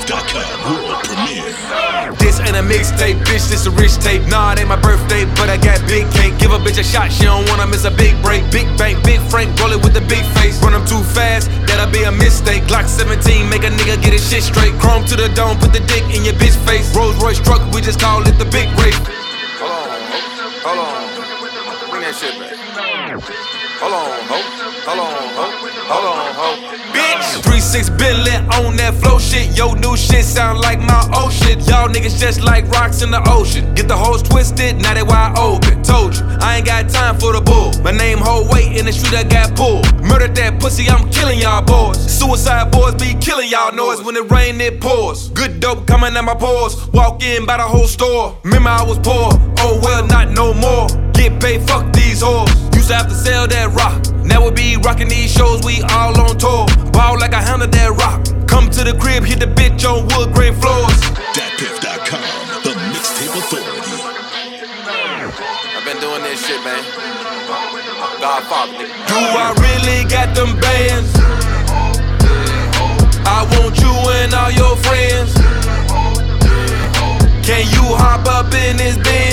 DatPiff.com world premiere. This ain't a mixtape, bitch, this a rich tape. Nah, it ain't my birthday, but I got big cake. Give a bitch a shot, she don't wanna miss a big break. Big bank, big Frank, roll it with the big face. Run them too fast, that'll be a mistake. Glock 17, make a nigga get his shit straight. Chrome to the dome, put the dick in your bitch face. Rolls Royce truck, we just call it the big race. Hold on, bring that shit back. Hold on, ho. Bitch, 3-6 been lit on that flow shit. Yo, new shit sound like my old shit. Y'all niggas just like rocks in the ocean. Get the hoes twisted, now they wide open. Told you, I ain't got time for the bull. My name hold weight in the street, I got pulled. Murdered that pussy, I'm killing y'all boys. Suicide boys be killing y'all noise. When it rain, it pours. Good dope coming out my pores. Walk in, buy the whole store. Remember I was poor, oh well, not no more. Get paid, fuck these whores. Used to have to sell that rock. Now we be rocking these shows, we all on tour. Ball like I handled that rock. Come to the crib, hit the bitch on wood grain floors. DatPiff.com, the mixtape authority. I've been doing this shit, man. Godfather. Do I really got them bands? I want you and all your friends. Can you hop up in this Benz?